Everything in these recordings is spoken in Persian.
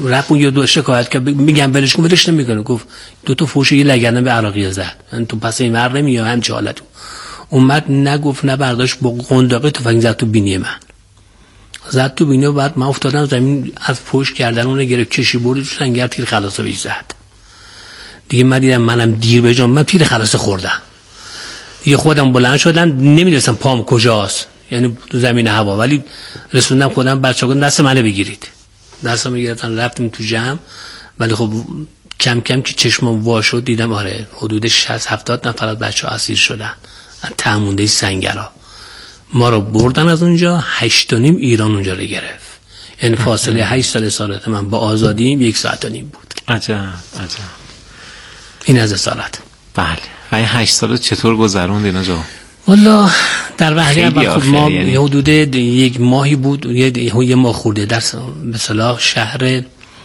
رفت اون یه دو شکایت که میگم ولش کن، ولش نمیکنه. گفت 2 تا فوش یه لگنه به عراقی زد، من تو پس این ور نمیام هم حالت. اومد نگفت نه برداشت با قنداقه تفنگ زد تو بینی من، زد تو بینی و بعد من افتادم زمین، از پشت گردن اون گرفت کشی برد تو سنگر، تیر خلاصو بهش زد. دیگه من دیدم منم دیر به جام، من تیر خلاص خوردم. دیگه خودم بلند شدم، نمیدونستم پام کجاست، یعنی تو زمین هوا، ولی رسوندم خودم. بچه‌ها دست منو بگیرید، دستم گرفتن، رفتیم تو جمع. ولی خب کم کم که چشمم وا شد دیدم آره حدود 60-70 نفر از بچه‌ها اسیر شدن از تهمونده سنگرها. ما رو بردن از اونجا، 8 و نیم ایران اونجا رو گرفت. یعنی فاصله 8 سال اسارت من با آزادیم 1 ساعت و نیم بود. عجب. این از اسارت. بله. و این 8 سال چطور گذروندین آقا؟ والا در وهله اول ما حدود 1 ماهی بود، یه ماه خورده در به اصطلاح شهر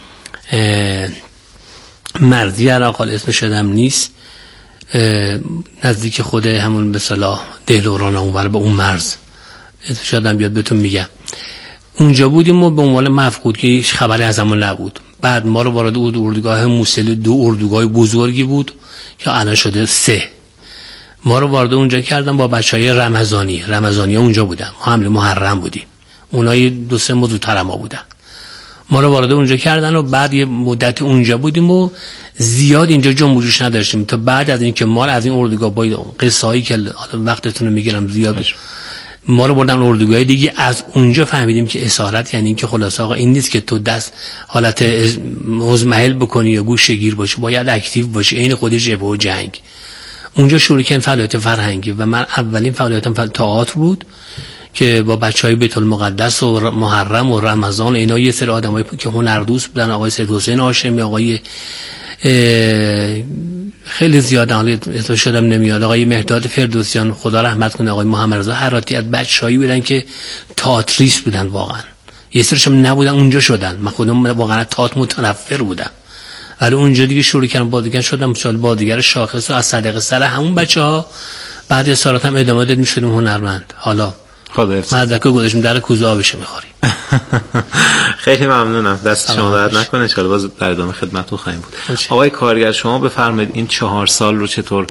مرزی عراق، اسمش شدم نیست، نزدیک خود همون به اصطلاح دهلوران اونور به اون مرز، شدم بیاد بهتون میگم. اونجا بودیم و به عنوان مفقود که هیچ خبری از همون نبود. بعد ما رو وارد اردوگاه موصلی، 2 اردوگاه بزرگی بود که الان شده 3. ما رو وارد اونجا کردن با بچهای رمضانی اونجا بودن. ما حمله محرم بودیم، اونایی 2-3 ماه زودتر ما بودن. ما رو وارد اونجا کردن و بعد یه مدت اونجا بودیم و زیاد اینجا جنبوجش نداشتیم تا بعد از اینکه ما از این اردوگاه با قصه‌ای که وقتتون رو میگیرم زیاد، ما رو بردن اردوگاه دیگه. از اونجا فهمیدیم که اسارت یعنی اینکه خلاص آقا این نیست که تو دست حالت مزمحل بکنی یا گوشه‌گیر باشی، باید اکتیو باشی، عین خودش جبهه و جنگ. اونجا شروع کردن فعالیت فرهنگی و من اولین فعالیتم تئاتر بود که با بچهای بیت المقدس و محرم و رمضان اینا، یه سری آدمایی که هنردوست بودن، آقای سید حسین هاشمی، آقای خیلی زیاد حالا شدم نمیاد، آقای مهداد فردوسیان خدا رحمت کنه، آقای محمد رضا حراتی، از بچه‌هایی بودن که تئاتریست بودن واقعا. یه سریشم نبودن اونجا شدن، من خودم واقعا تئاتر متنفر بودم. ولی اونجا دیگه شروع کردم بازیگر شدم، مثلا بازیگر شاخص و از صدقه سر همون بچه‌ها. بعد اسارت هم ادامه دادیم، شدیم هنرمند. حالا مدرکو گذاشتیم در کوزه آبش می‌خوریم. خیلی ممنونم، دست شما درد نکنه، ان شاءالله باز در ادامه خدمتتون خواهیم بود. آقای کارگر، شما بفرمایید این 4 سال رو چطور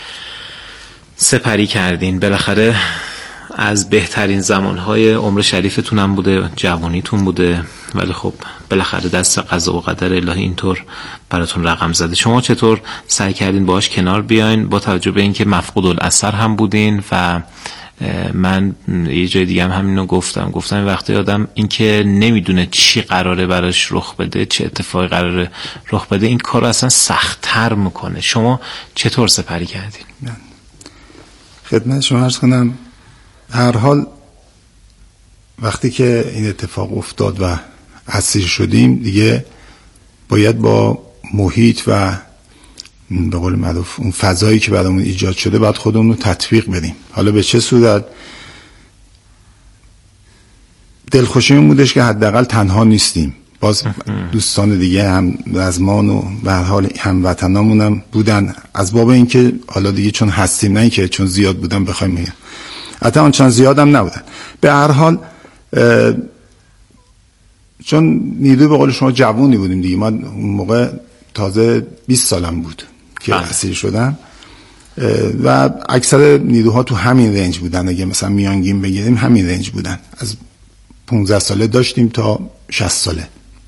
سپری کردین؟ بالاخره از بهترین زمانهای عمر شریفتون هم بوده، جوانیتون بوده، ولی خب بالاخره دست قضا و قدر الهی اینطور براتون رقم زده. شما چطور سعی کردین باهاش کنار بیاین با توجه به اینکه مفقود الاثر هم بودین؟ و من یه جای دیگه هم همینو گفتم وقتی آدم اینکه نمیدونه چی قراره براش رخ بده، چه اتفاقی قراره رخ بده، این کارو اصلا سخت‌تر میکنه. شما چطور سپری کردین؟ خدمت شما عرض کنم، هر حال وقتی که این اتفاق افتاد و اسیر شدیم دیگه باید با محیط و به قول معروف اون فضایی که برامون ایجاد شده باید خودمون رو تطبیق بدیم. حالا به چه صورت؟ دلخوشیمون بودش که حداقل تنها نیستیم، باز دوستان دیگه هم رزمان و به هر حال هموطنامون هم بودن، از باب اینکه حالا دیگه چون هستیم، نه اینکه چون زیاد بودن بخوایم میگم، حتی آنچنان زیاد هم نبودن. به هر حال چون نیروی به قول شما جوونی بودیم دیگه، من اون موقع تازه 20 سالم بود که اسیر شدم و اکثر نیروها تو همین رنج بودن. اگه مثلا میانگین بگیریم همین رنج بودن، از 15 ساله داشتیم تا 60 ساله.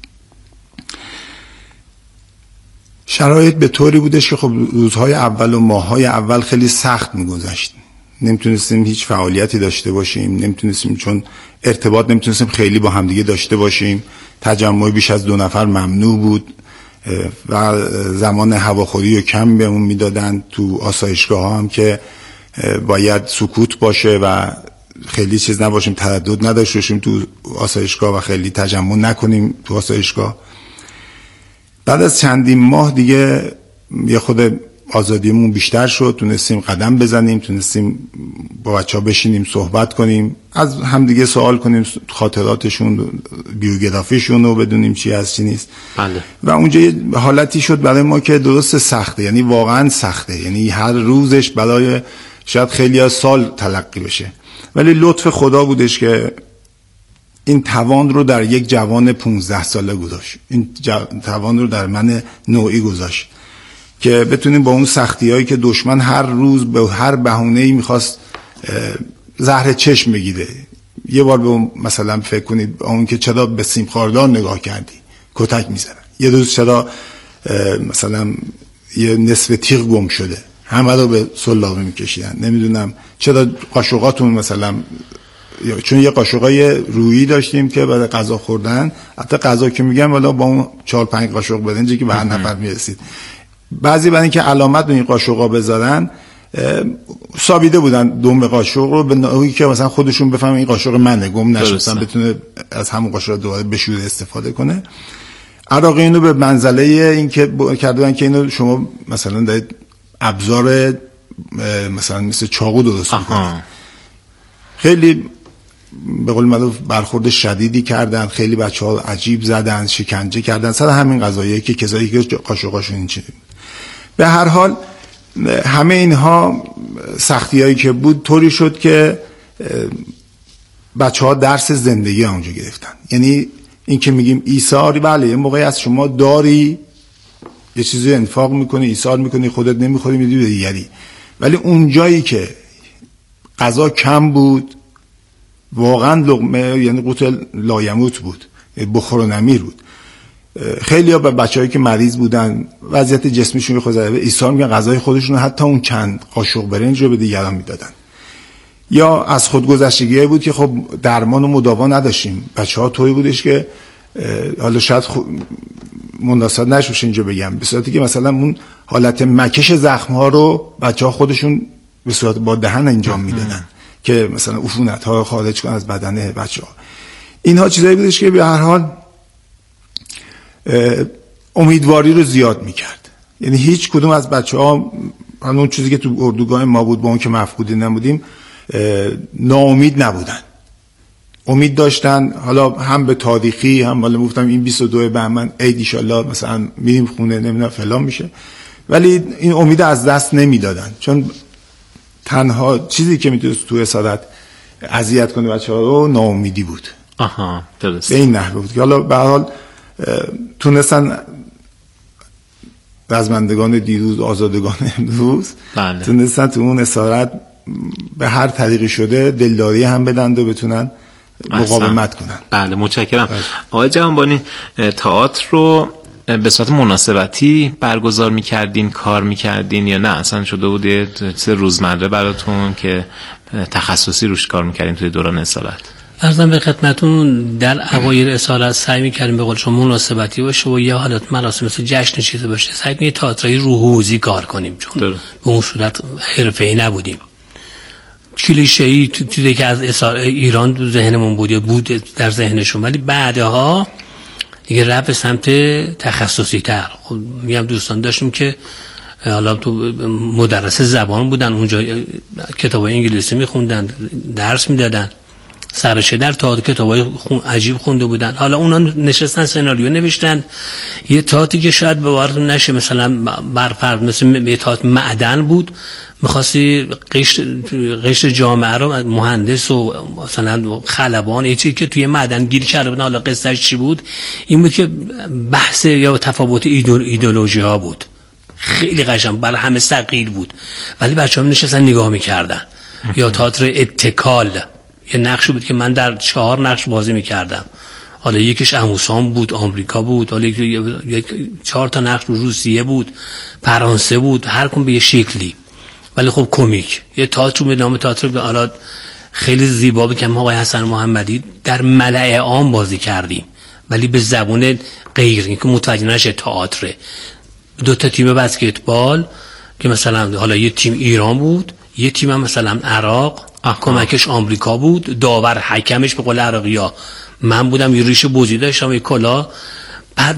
شرایط به طوری بودش که خب روزهای اول و ماههای اول خیلی سخت میگذشت. نمیتونستیم هیچ فعالیتی داشته باشیم، نمیتونستیم چون ارتباط نمیتونستیم خیلی با همدیگه داشته باشیم، تجمع بیش از 2 نفر ممنوع بود و زمان هواخوری رو کم بهمون میدادن. تو آسایشگاه ها هم که باید سکوت باشه و خیلی چیز نباشیم، تردد نداشته باشیم تو آسایشگاه و خیلی تجمع نکنیم تو آسایشگاه. بعد از چندین ماه دیگه یه خود آزادیمون بیشتر شد، تونستیم قدم بزنیم، تونستیم با بچه‌ها بشینیم صحبت کنیم، از همدیگه سوال کنیم خاطراتشون، بیوگرافیشون رو بدونیم چی هست چی نیست. بله. و اونجا یه حالتی شد برای ما که درست سخته، یعنی واقعا سخته، یعنی هر روزش برای شاید خیلی از سال تلقی بشه، ولی لطف خدا بودش که این توان رو در یک جوان 15 ساله گذاشت، این توان رو در من نوعی گذاشت که بتونیم با اون سختی‌هایی که دشمن هر روز به هر بهونه‌ای می‌خواست زهر چشم بگیره. یه بار به مثلا فکر کنید اون که چرا به سیم خاردار نگاه کردی کتک می‌زنن، یه روز چرا مثلا یه نصف تیغ گم شده همه رو به سلابه می‌کشیدن، نمیدونم چرا قاشقاتون مثلا، چون یه قاشقای رویی داشتیم که بعد غذا خوردن، حتی غذا که میگم والا با اون 4-5 قاشق برنجی که به هر نفر میرسید، بعضی برای اینکه علامت به این قاشقا بذارن سابیده بودن دم قاشق رو به نوعی که مثلا خودشون بفهمن این قاشق منه، گم نشدن، بتونه از همون قاشق دوباره بشوره استفاده کنه. عراقی اینو به منزله این که کردن که اینو شما مثلا دارید ابزار مثلا مثل چاقو درست می‌کنید. خیلی به قول معروف برخورد شدیدی کردن، خیلی بچه‌ها عجیب زدن، شکنجه کردن سر همین قضایایی که کسایی که قاشقاشون این چیزی. به هر حال همه اینها سختیایی که بود طوری شد که بچه‌ها درس زندگی اونجا گرفتن. یعنی این که میگیم ایثار، بله یه موقعی از شما داری یه چیزی انفاق میکنی، ایثار میکنی، خودت نمیخوری میدی به دیگری، ولی اون جایی که غذا کم بود واقعا لقمه یعنی قوت لایموت بود، بخور و نمیر بود. خیلی ها به بچه‌هایی که مریض بودن وضعیت جسمیشون خود ضعیفه ایثار می‌کردن، غذای خودشون حتی اون چند قاشق برنج رو به دیگران میدادن. یا از خودگذشتگی بود که خب درمان و مداوا نداشتیم، بچه‌ها طوری بودش که حالا شاید مناسب نشه اینجا بگم، به صورتی که مثلا اون حالت مکش زخم‌ها رو بچه‌ها خودشون به صورت با دهن انجام میدادن که مثلا عفونت‌ها خارج کنن از بدن بچه‌ها. اینها چیزایی بودش که به هر حال امیدواری رو زیاد میکرد. یعنی هیچ کدوم از بچه‌ها اون چیزی که تو اردوگاه ما بود با اون که مفقودی نبودیم ناامید نبودن، امید داشتن. حالا هم به تاریخی هم حالا گفتم این 22 بهمن عید ان شاءالله مثلا میریم خونه نمیدونم فلان میشه، ولی این امید از دست نمیدادن، چون تنها چیزی که میتونست تو اسارت اذیت کنه بچه‌ها رو ناامیدی بود. درست. به این نحوه بود که حالا به هر حال تونستن رزمندگان دیروز آزادگان امروز تونستن تو اون اسارت به هر طریقی شده دلداری هم بدن و بتونن مقاومت کنن. بله متشکرم. آقای جهانبانی تئاتر رو به صورت مناسبتی برگزار می‌کردین، کار می‌کردین یا نه اصلا شده بود یه چیز روزمره براتون که تخصصی روش کار می‌کردین توی دوران اسارت؟ عرضم به خدمتون در اوایل اسارت سعی می‌کردیم به قول شما مناسبتی باشه و یه حالت مراسم مثل جشن چیزی باشه، سعی کنیم تئاتری روحوزی کار کنیم، چون به اون صورت حرفه‌ای نبودیم. کلیشه‌ای چیزی که از ایران تو ذهنمون بود در ذهنشون، ولی بعدها دیگه رفت به سمت تخصصی تر. خب میگم دوستان داشتیم که حالا تو مدرس زبان بودن، اونجا کتابای انگلیسی میخوندن، درس میدادن، سرشه در تئاتر کتابای عجیب خونده بودن. حالا اونا نشستن سناریو نوشتن، یه تئاتری که شاید باورتون نشه مثلا برفرض مثل یه تئاتر معدن بود، می‌خواستی قشر جامعه رو مهندس و مثلا خلبان یه چیزی که توی معدن گیر کرده بودن، حالا قصهش چی بود؟ این بود که بحث یا تفاوت ایدئولوژی ها بود، خیلی قشنگ برای همه ثقیل بود، ولی بچه‌ها نشستن نگاه می‌کردن. یا تئاتر اتکال، یه نقشی بود که من در 4 نقش بازی می‌کردم، حالا یکیش اموسان بود، آمریکا بود، حالا یک 4 تا نقش روسیه بود، فرانسه بود، هر کدوم به یه شکلی، ولی خب کمیک. یه تئاتر به نام تئاتر به حالات خیلی زیبا بود که آقای حسن محمدی در ملأ عام بازی کردیم، ولی به زبان غیر اینکه متوجه نشه تئاتر. 2 تا تیم بسکتبال که مثلا حالا یه تیم ایران بود، یه تیم هم مثلا عراق، کمکش آمریکا بود، داور حکمش به قول عراقی‌ها من بودم، یه ریش بزی داشتم، یه کلا. بعد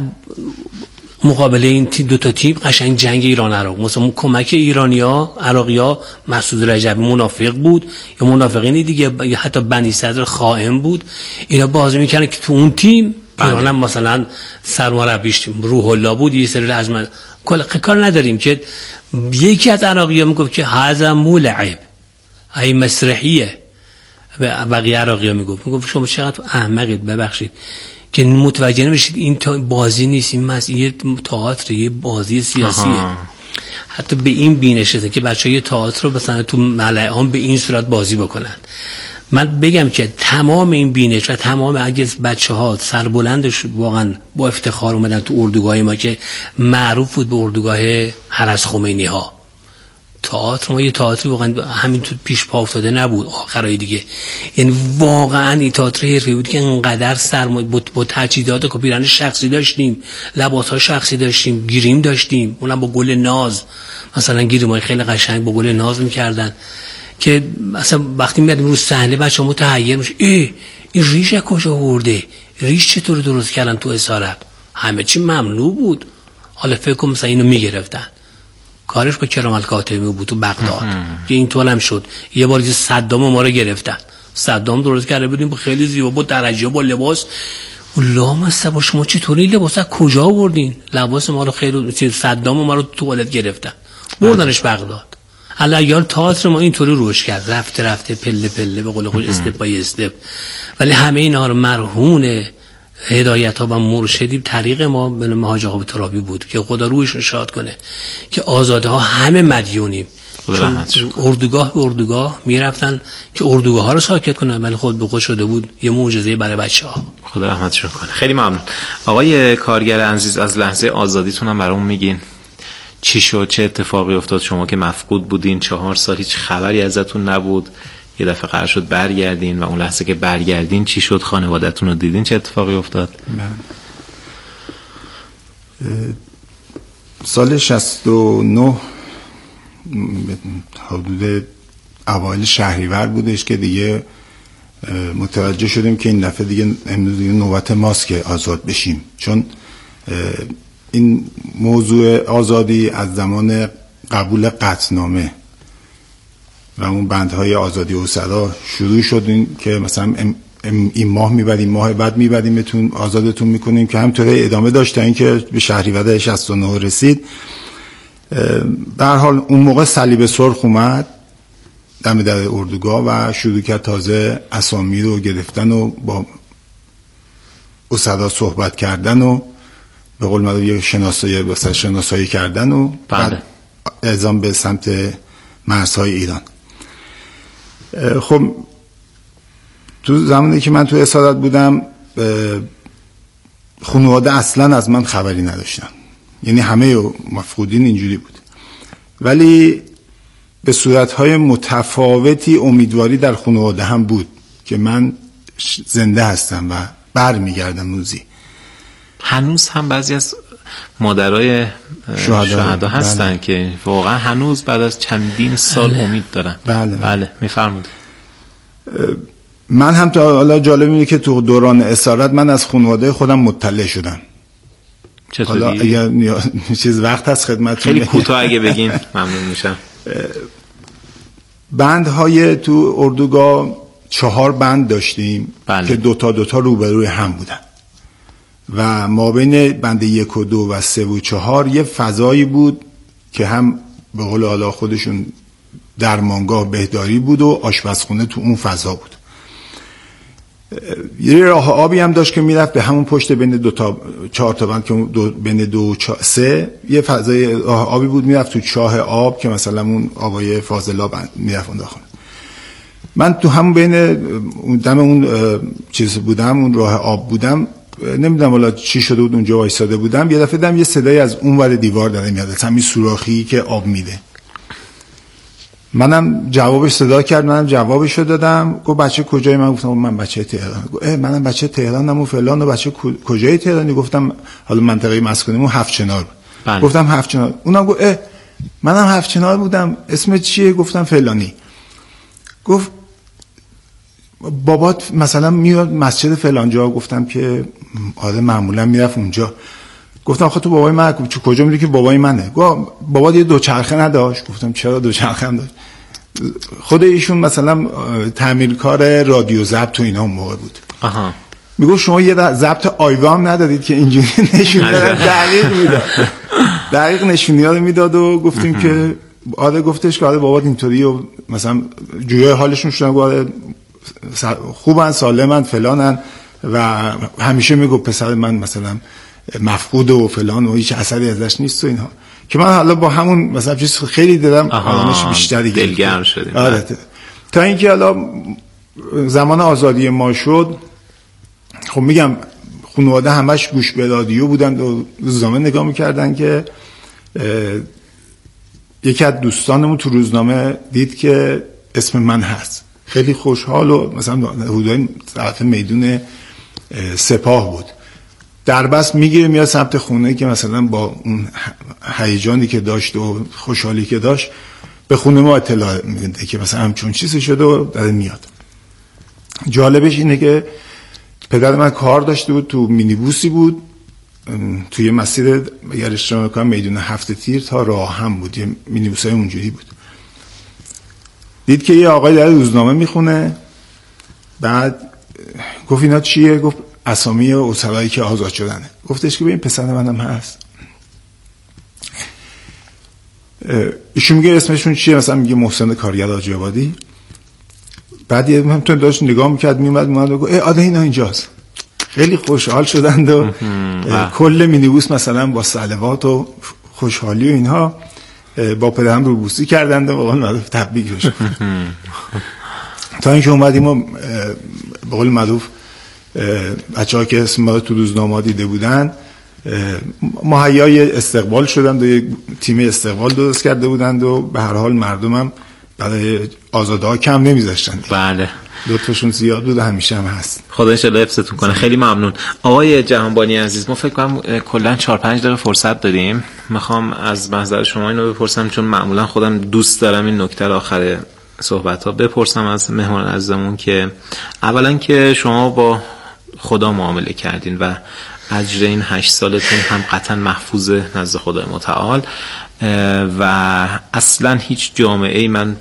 مقابله این 2 تا تیم قشنگ جنگ ایران عراق، مثلا کمک ایرانی‌ها عراقی‌ها مسعود رجبی منافق بود یا منافقین دیگه، یا حتی بنی صدر خائن بود، اینا بازی می‌کردن که تو اون تیم ایران هم مثلا سرمربیش روح الله بود، یه سری از من کار نداریم که یکی از عراقی‌ها میگفت که هذا ملعب، ای مسرحیه، به بقیه عراقی‌ها میگفت شما چقدر احمقید، ببخشید که متوجه نمیشید این بازی نیست، این یه تئاتر، یه بازی سیاسیه. حتی به این بینشه که بچه‌ها یه تئاتر رو مثلا تو ملعام به این صورت بازی بکنن. من بگم که تمام این بینش و تمام اگه بچه‌ها سربلندش واقعا با افتخار اومدن تو اردوگاه ما که معروف بود به اردوگاه هرس خمینی ها، تئاتر ما یه تئاتری واقعا همین تو پیش پا افتاده نبود آخرای دیگه. یعنی واقعا این تئاتر حرفه‌ای بود که انقدر با تجهیزات کپیران شخصی داشتیم، لباس‌ها شخصی داشتیم، گریم داشتیم، اونم با گل ناز، مثلا گریمای خیلی قشنگ با گل ناز می‌کردن که مثلا وقتی میادیم رو صحنه بچه‌ها متحیر میشه این ریش کجا آورده، ریش چطور درست کردن تو اسارت، همه چی ممنوع بود. حالا فکر کنم مثلا اینو میگرفتن، کارش با کرام الکاتبی بود تو بغداد که اینطور هم شد. یه بار صدام ما رو گرفتن، صدام درست کرده بودیم با خیلی زیبا با درجه با لباس، والله با شما چطوری لباس از کجا آوردین؟ لباس ما رو خیلی صدام ما رو تو توالت گرفتن بردنش بغداد. علیال تئاتر ما اینطوری روش کرد، رفته پله پله به قول خود استپ بای استپ. ولی همه اینا رو مرهون هدایت ها و مرشدی طریق ما به نام حاج آقا ترابی بود که خدا رویش شاد کنه که آزاده ها همه مدیونیم. اردوگاه به اردوگاه میرفتن که اردوگاه ها رو ساکت کنن، ولی خود به خود شده بود یه معجزه برای بچه ها. خدا رحمتشون کنه. خیلی ممنون آقای کارگر عزیز. از لحظه آزادیتون هم برامون میگین چی شد، چه اتفاقی افتاد؟ شما که مفقود بودین 4 سال هیچ خبری ازتون نبود، یه دفعه قرار شد برگردین و اون لحظه که برگردین چی شد؟ خانواده‌تون رو دیدین؟ چه اتفاقی افتاد؟ سال 69 حدود اوایل شهریور بودش که دیگه متوجه شدیم که این دفعه دیگه امروز دیگه نوبت ماست که آزاد بشیم، چون این موضوع آزادی از زمان قبول قطعنامه و اون بندهای آزادی و صدا شروع شد که مثلا این ماه میبریم، ماه بعد میبریم بهتون آزادتون میکنیم که همطوره ادامه داشت تا اینکه به شهریور 69 رسید. به هر حال اون موقع صلیب سرخ اومد دم در اردوگاه و شروع کرد تازه اسامی رو گرفتن و با اسدا صحبت کردن و به قول معروف یک شناسایی کردن و بعد اعزام به سمت مرزهای ایران. خب تو زمانی که من تو اسارت بودم خانواده اصلا از من خبری نداشتن، یعنی همه مفقودین اینجوری بود، ولی به صورتهای متفاوتی امیدواری در خانواده هم بود که من زنده هستم و برمیگردم روزی. هنوز هم بعضی از مادرای شهدا هستن بله. که واقعا هنوز بعد از چندین سال امید دارن. بله میفرمایید. من هم تا حالا جالب اینه که تو دوران اسارت من از خانواده خودم مطلع شدم. چطوری؟ حالا اگر چیز وقت هست خدمتتون خیلی کوتاه اگه بگین ممنون میشم. بندهای تو اردوگاه 4 بند داشتیم بله. که دوتا روبروی هم بودن و ما بین بند 1 و 2 و 3 و 4 یه فضایی بود که هم به قول حالا خودشون درمانگاه بهداری بود و آشپزخونه تو اون فضا بود. یه راه آبی هم داشت که میرفت به همون پشت بین 4 تا بند که بین 2 و 3 یه فضای راه آبی بود میرفت تو چاه آب که مثلا اون آبای فاضلاب میرفت اون داخل. من تو همون بین دم اون چیز بودم، اون راه آب بودم، نمیدونم والا چی شده بود اونجا وایساده بودم، یه دفعه دیدم یه صدای از اون ور دیوار داره میاد، همین سوراخی که آب میده. منم جوابش صدا کرد، منم جوابشو دادم. گفت بچه کجایی؟ من گفتم من بچه تهران. گفت منم بچه تهرانم و فلان. و بچه کجای تهرانی؟ گفتم حالا منطقه مسکونیمون هفت‌چنار. گفتم هفت‌چنار. اونم گفت منم هفت‌چنار بودم، اسمت چیه؟ گفتم فلانی. گفت بابات مثلا میاد مسجد فلان جا؟ گفتم که آره معمولا میرفت اونجا. گفتم آخه تو بابای من کجا میری که بابای منه؟ گفت بابا یه دوچرخه نداشت؟ گفتم چرا دوچرخه هم داشت. خود ایشون مثلا تعمیرکار رادیو ضبط تو اینا اون موقع بود. میگه شما یه ضبط آیوا هم ندادید که اینجوری نشون بده؟ دقیق میداد، دقیق نشونی ها رو میداد و گفتیم که آره. گفتش که آره بابات اینطوری و مثلا جویای حالشون شدن. گفت خوبن، سالمن، فلانن و همیشه میگفت پسر من مثلا مفقود و فلان و هیچ اثری ازش نیست و اینها، که من حالا با همون مثلا چیز خیلی دلم آرامش بیشتری گرفت، دلگرم شدیم. آره. تا اینکه حالا زمان آزادی ما شد، خب میگم خانواده همش گوش به رادیو بودن و روزنامه نگاه میکردن که یکی از دوستانمون تو روزنامه دید که اسم من هست، خیلی خوشحال و مثلا حدودای طرف میدون سپاه بود، دربست میگیره میاد سمت خونه که مثلا با اون هیجانی که داشت و خوشحالی که داشت به خونه ما اطلاع میده که مثلا همچون چیزی شده و داره میاد. جالبش اینه که پدر من کار داشته بود، تو مینیبوسی بود توی مسیر اگر اشتباه نکنم میدون هفت تیر تا راه هم بود، یه مینیبوسای اونجوری بود. دید که یه آقای داره روزنامه میخونه، بعد گفت اینا چیه؟ گفت اسامی اسرایی که آزاد شدنه. گفتش که ببین پسر منم هست. ایشون میگه اسمشون چیه؟ مثلا میگه محسن کارگر آجی‌آبادی. بعد یه همتون داشت نگاه میکرد میومد و گفت آده اینا اینجاست. خیلی خوشحال شدند و کل مینیبوس مثلا با صلوات و خوشحالی و اینها با پدرم روبوسی کردند و واقعا معروف تبریک بشه. تا اینکه اومدیم و به قول معروف بچه‌ها که اسم ما تو روزنامه دیده بودن مهیای استقبال شدند و یک تیم استقبال درست کرده بودند و به هر حال مردمم برای آزادها کم نمیذاشتند. بله، لطفشون زیاد بود و همیشه هم هست. خدا ان شاءالله حفظتون کنه. خیلی ممنون آقای جهانبانی عزیز. ما فکر کنم کلا 4-5 دقیقه فرصت داریم. میخوام از محضر شما اینو بپرسم، چون معمولا خودم دوست دارم این نکته رو آخر صحبت ها بپرسم از مهمان عزیزمون، که اولا که شما با خدا معامله کردین و اجر این 8 سالتون هم قطعا محفوظ نزد خدای متعال و اصلا هیچ جامعه‌ای، من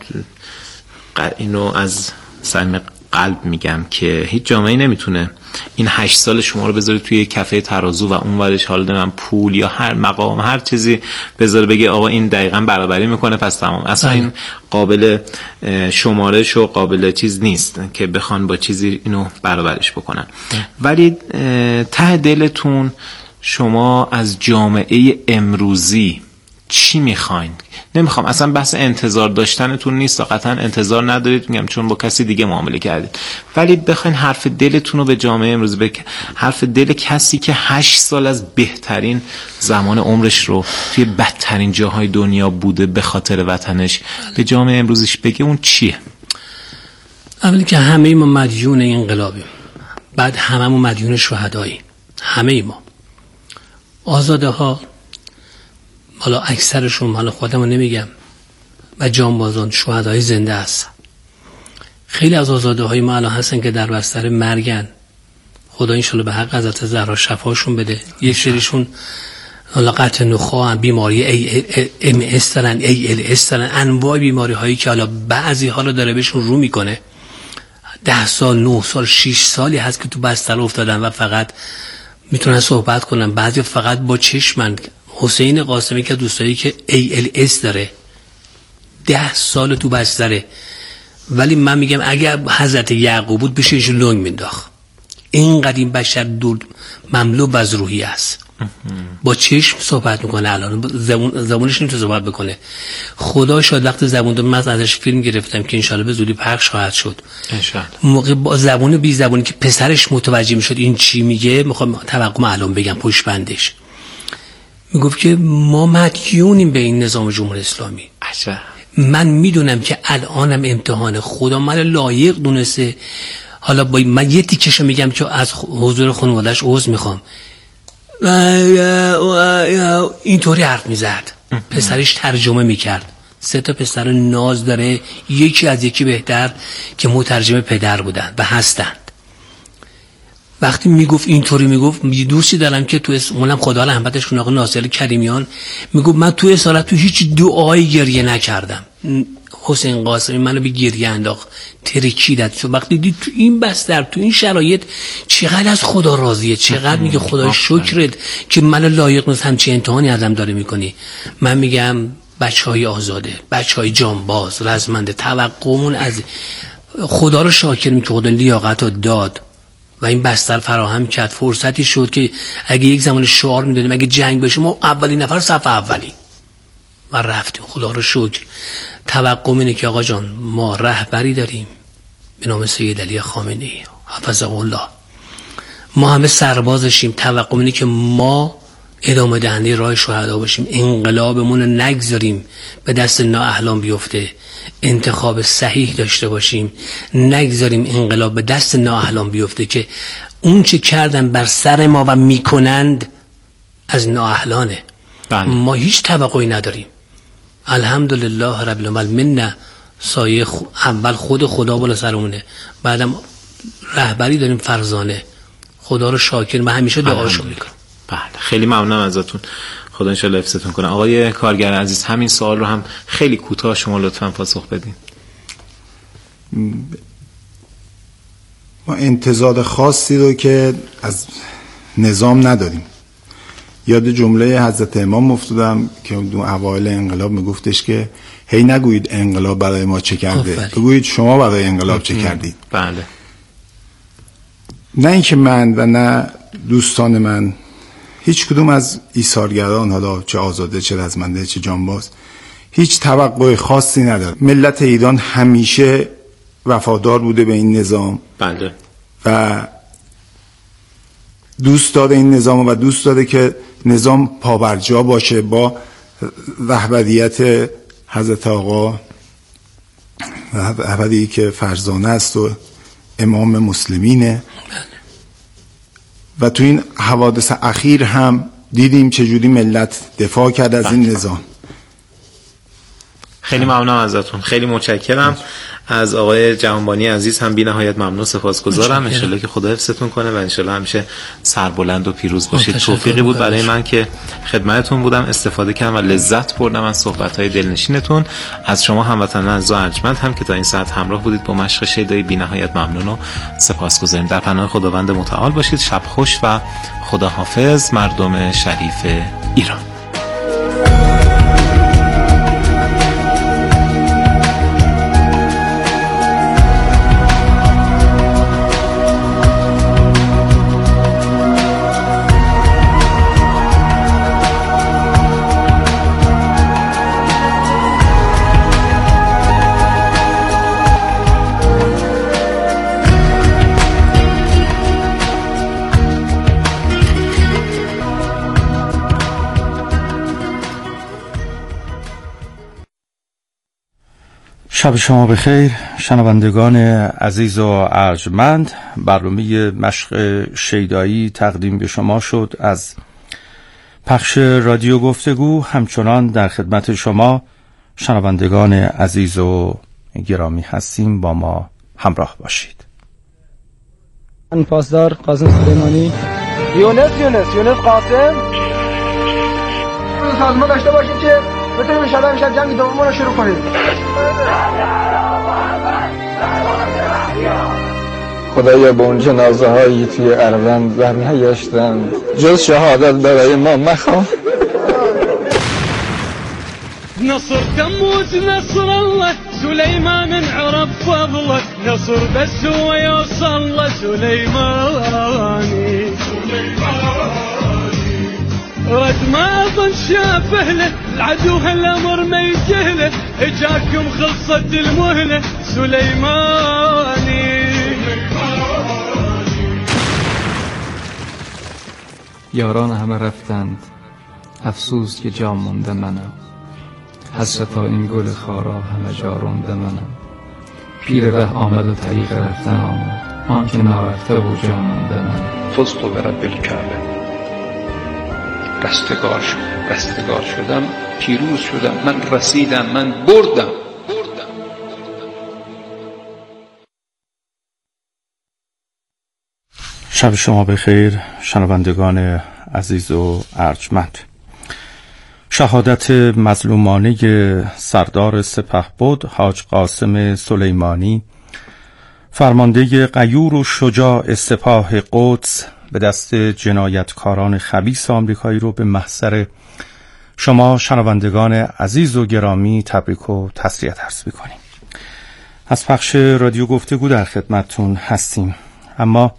اینو از صمیم قلب میگم که هیچ جامعه‌ای نمیتونه این 8 سال شما رو بذاره توی کفه ترازو و اون ورش حالا من پول یا هر مقام هر چیزی بذاره بگه آقا این دقیقاً برابری میکنه پس تمام. اصلا این قابل شمارش و قابل چیز نیست که بخوان با چیزی اینو برابرش بکنن. ولی ته دلتون شما از جامعه امروزی چی میخواین؟ نمیخوام اصلا بحث انتظار داشتنتون نیست، قطعا انتظار ندارید، میگم چون با کسی دیگه معامله کردید، ولی بخواین حرف دلتون رو به جامعه امروزی حرف دل کسی که 8 سال از بهترین زمان عمرش رو توی بدترین جاهای دنیا بوده به خاطر وطنش به جامعه امروزیش بگه، اون چیه؟ اولی که همه ما مدیون انقلابیم، بعد هممون مدیون شهدایی، همه ما آزاده ها، حالا اکثرشون، حالا خودمو نمیگم، و جانبازان شهدای زنده هستن. خیلی از آزاده های ما الان هستن که در بستر مرگن، خدا انشالله به حق حضرت زهرا شفاشون بده. یک سریشون حالا قطع نخاع، بیماری MS دارن، ALS دارن، انواع بیماری هایی که حالا بعضی ها رو داره بهشون رو میکنه. 10 سال 9 سال 6 سالی هست که تو بستر افتادن و فقط میتونن صحبت کنن، بعضی فقط با چشمن. حسین قاسمی که دوستایی که ALS داره 10 سال تو بستره، ولی من میگم اگر حضرت یعقوب بود بشه ایشون لنگ مینداخت. این قدیم بشر دور مملو از روحی است، با چشم صحبت میکنه، الان زبونش نمیتونه صحبت بکنه. خدا شاید وقت زبون دو من ازش فیلم گرفتم که انشالله به زودی پخش خواهد شد. موقع با زبون بی زبونی که پسرش متوجه میشد این چی میگه، میخوام توقع الان بگم پشت بندش، میگفت که ما مدیونیم به این نظام جمهوری اسلامی. من میدونم که الانم امتحان خدا من لایق دونسته. حالا با من یه تیکشو میگم که از حضور خانواده‌اش عذر میخوام. اینطوری حرف میزد، پسرش ترجمه میکرد. 3 تا پسر ناز داره، یکی از یکی بهتر که مترجم پدر بودن و هستند. وقتی میگفت اینطوری میگفت، دوستی دارم که تو اونم خدا رحمتش کنه، آقا ناصر کریمیان، میگفت من تو اسارت تو هیچ دعایی گریه نکردم. حسین قاسمی منو به گریه انداخت، ترکیدت. چون وقتی دید تو این بستر تو این شرایط چقدر از خدا راضیه، چقدر میگه خدا شکرت که منو لایق نیست همچین امتحانی ازم داره میکنی. من میگم بچهای آزاده، بچهای جانباز، رزمنده، توقعمون از خدا رو شاکریم که خدا لیاقت رو داد و این بستر فراهم کرد. فرصتی شد که اگه یک زمان شعار میدادیم اگه جنگ بشه ما اولین نفر صف اولی و رفتیم. خدا رو شکر. توقع اینه که آقا جان ما رهبری داریم به نام سید علی خامنه‌ای حفظه الله، ما همه سربازشیم. توقع اینه که ما ادامه دهنده راه شهدا باشیم، انقلابمون رو نگذاریم به دست نااهلان بیفته، انتخاب صحیح داشته باشیم، نگذاریم انقلاب به دست نااهلان بیفته که اون چه کردن بر سر ما و میکنند از نااهلانه. ما هیچ توقعی نداریم. الحمدلله رب العالمین. من سایه اول خود خدا بالا سرمونه، بعدم رهبری داریم فرزانه. خدا رو شاکر و همیشه دعاشو میکنم. بله خیلی ممنونم ازتون، خدا انشالله حفظتون کنه. آقای کارگر عزیز همین سوال رو هم خیلی کوتاه شما لطفاً پاسخ بدین. ما انتظار خاصی رو که از نظام نداریم. یاد جمله حضرت امام افتادم که دو اوایل انقلاب میگفتش که هی نگویید انقلاب برای ما چه کرده، بگویید شما برای انقلاب چه کردید. بله. نه اینکه من و نه دوستان من هیچ کدوم از ایثارگران، حالا چه آزاده چه رزمنده چه جانباز، هیچ توقع خاصی نداره. ملت ایران همیشه وفادار بوده به این نظام. بله. و دوست داره این نظام و دوست داره که نظام پابرجا باشه با رهبریت حضرت آقا، رهبری که فرزانه است و امام مسلمینه. و تو این حوادث اخیر هم دیدیم چجوری ملت دفاع کرد از این نظام. خیلی ممنونم ازتون، خیلی متشکرم. از آقای جهانبانی عزیز هم بی نهایت ممنون، سپاسگزارم. انشالله که خدا حفظتون کنه و انشالله همیشه سربلند و پیروز باشید. توفیقی بود برای من که خدمتتون بودم، استفاده کردم و لذت بردم از صحبت‌های دلنشینتون. از شما هموطنان عزیز و ارجمند هم که تا این ساعت همراه بودید با مشق شیدای بی نهایت ممنون و سپاسگزاریم. در پناه خداوند متعال باشید. شب خوش و خداحافظ مردم شریف ایران. شب شما بخیر شنوندگان عزیز و ارجمند. برنامه مشق شیدایی تقدیم به شما شد از پخش رادیو گفتگو. همچنان در خدمت شما شنوندگان عزیز و گرامی هستیم، با ما همراه باشید. من پاسدار قاسم سلیمانی. یونس قاسم. سازمان داشته باشید که بتونیم انشاءالله امشب جنگ دوم رو شروع کنیم. خدایا به اون جنازه هایی توی اروند بر نگشتند، جز شهادت برای ما مخواه. نصر تموز نصر الله سليمان عرف فضله، نصر بس هو يوصل له سليماني رد ما اظن شافه له العدو هالامر ما يجهله، اجاكم خلصت المهله سليماني. یاران همه رفتند، افسوس که جا مونده منم، حسرتا این گل خارا همه جا رونده منم. پیر ره آمد و طریق رفتن آمد، آن که نرفته و جا مونده منم. فزت برب الکعبه، رستگار شدم، پیروز شدم، من رسیدم، من بردم. شب شما بخیر شنوندگان عزیز و ارجمند. شهادت مظلومانه سردار سپهبد حاج قاسم سلیمانی، فرمانده غیور و شجاع سپاه قدس، به دست جنایتکاران خبیث آمریکایی رو به محضر شما شنوندگان عزیز و گرامی تبریک و تسلیت عرض می‌کنیم. از پخش رادیو گفتگو در خدمتتون هستیم. اما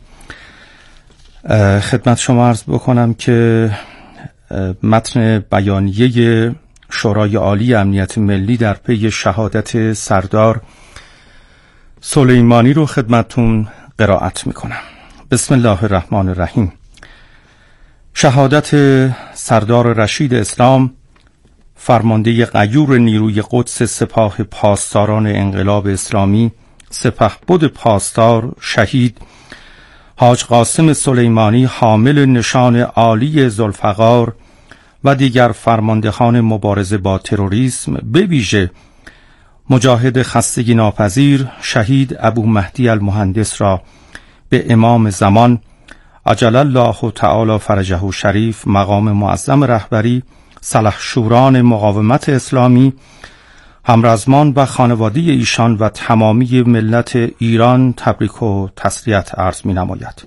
خدمت شما عرض بکنم که متن بیانیه شورای عالی امنیت ملی در پی شهادت سردار سلیمانی رو خدمتتون قرائت میکنم. بسم الله الرحمن الرحیم. شهادت سردار رشید اسلام، فرمانده غیور نیروی قدس سپاه پاسداران انقلاب اسلامی، سپهبد پاسدار، شهید حاج قاسم سلیمانی، حامل نشان عالی ذوالفقار و دیگر فرماندهان مبارزه با تروریسم، به ویژه مجاهد خستگی ناپذیر شهید ابو مهدی المهندس را به امام زمان عجل الله تعالی فرجه شریف، مقام معظم رهبری سلحشوران مقاومت اسلامی، همرزمان و خانواده ایشان و تمامی ملت ایران تبریک و تسلیت عرض می نماید.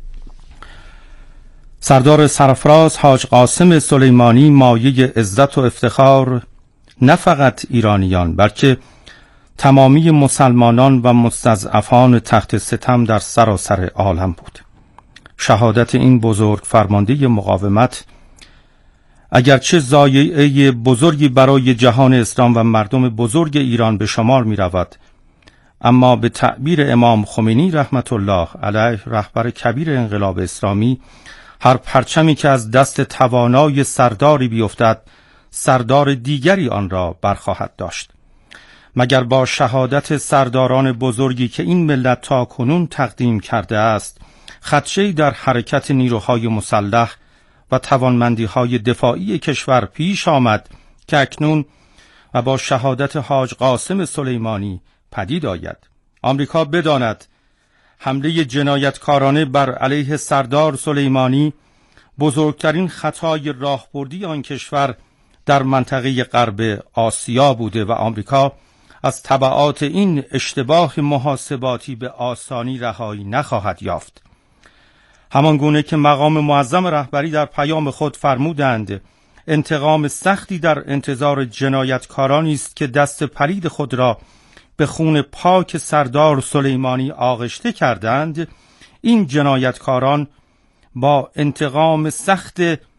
سردار سرفراز حاج قاسم سلیمانی مایه عزت و افتخار نه فقط ایرانیان بلکه تمامی مسلمانان و مستضعفان تحت ستم در سراسر عالم بود. شهادت این بزرگ فرمانده مقاومت اگرچه ضایعه بزرگی برای جهان اسلام و مردم بزرگ ایران به شمار می رود، اما به تعبیر امام خمینی رحمت الله علیه، رهبر کبیر انقلاب اسلامی، هر پرچمی که از دست توانای سرداری بیفتد سردار دیگری آن را برخواهد داشت. مگر با شهادت سرداران بزرگی که این ملت تا کنون تقدیم کرده است خدشه‌ای در حرکت نیروهای مسلح و توانمندی‌های دفاعی کشور پیش آمد که اکنون و با شهادت حاج قاسم سلیمانی پدید آید. آمریکا بداند حمله جنایتکارانه بر علیه سردار سلیمانی بزرگترین خطای راهبردی آن کشور در منطقه غرب آسیا بوده و آمریکا از تبعات این اشتباه محاسباتی به آسانی رهایی نخواهد یافت. همان گونه که مقام معظم رهبری در پیام خود فرمودند انتقام سختی در انتظار جنایتکارانی است که دست پلید خود را به خون پاک سردار سلیمانی آغشته کردند، این جنایتکاران با انتقام سخت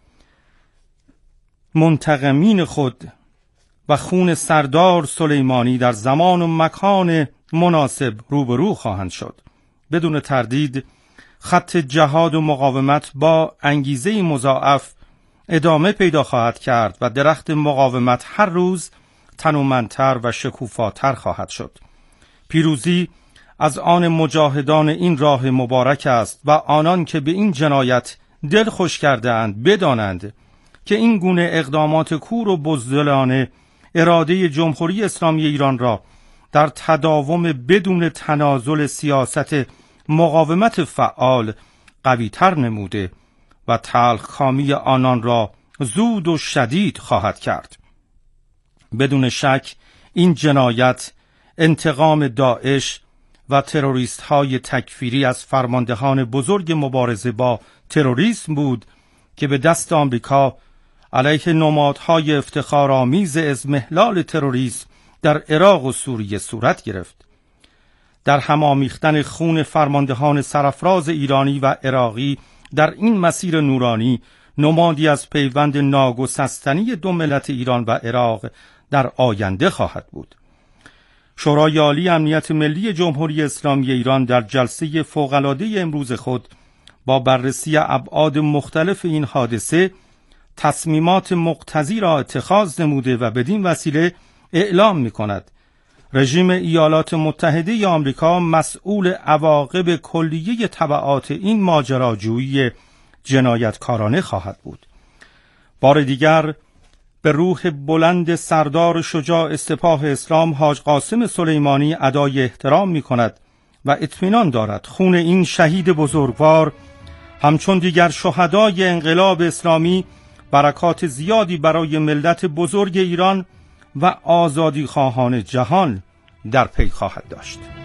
منتقمین خود و خون سردار سلیمانی در زمان و مکان مناسب روبرو خواهند شد. بدون تردید خط جهاد و مقاومت با انگیزه مضاعف ادامه پیدا خواهد کرد و درخت مقاومت هر روز تنومندتر و شکوفاتر خواهد شد. پیروزی از آن مجاهدان این راه مبارک است و آنان که به این جنایت دل خوش کرده اند بدانند که این گونه اقدامات کور و بزدلانه اراده جمهوری اسلامی ایران را در تداوم بدون تنازل سیاست مقاومت فعال قوی‌تر نموده و تلخکامی آنان را زود و شدید خواهد کرد. بدون شک این جنایت انتقام داعش و تروریست های تکفیری از فرماندهان بزرگ مبارزه با تروریسم بود که به دست آمریکا علیه نمادهای افتخارآمیز اضمحلال تروریسم در عراق و سوریه صورت گرفت. در هم‌آمیختن خون فرماندهان سرفراز ایرانی و عراقی در این مسیر نورانی نمادی از پیوند ناگسستنی دو ملت ایران و عراق در آینده خواهد بود. شورای عالی امنیت ملی جمهوری اسلامی ایران در جلسه فوق‌العاده امروز خود با بررسی ابعاد مختلف این حادثه تصمیمات مقتضی را اتخاذ نموده و بدین وسیله اعلام می‌کند رژیم ایالات متحده آمریکا مسئول عواقب کلیه تبعات این ماجراجویی جنایتکارانه خواهد بود. بار دیگر به روح بلند سردار شجاع سپاه اسلام حاج قاسم سلیمانی ادای احترام می‌کند و اطمینان دارد خون این شهید بزرگوار همچون دیگر شهدای انقلاب اسلامی برکات زیادی برای ملت بزرگ ایران و آزادی خواهان جهان در پی خواهد داشت.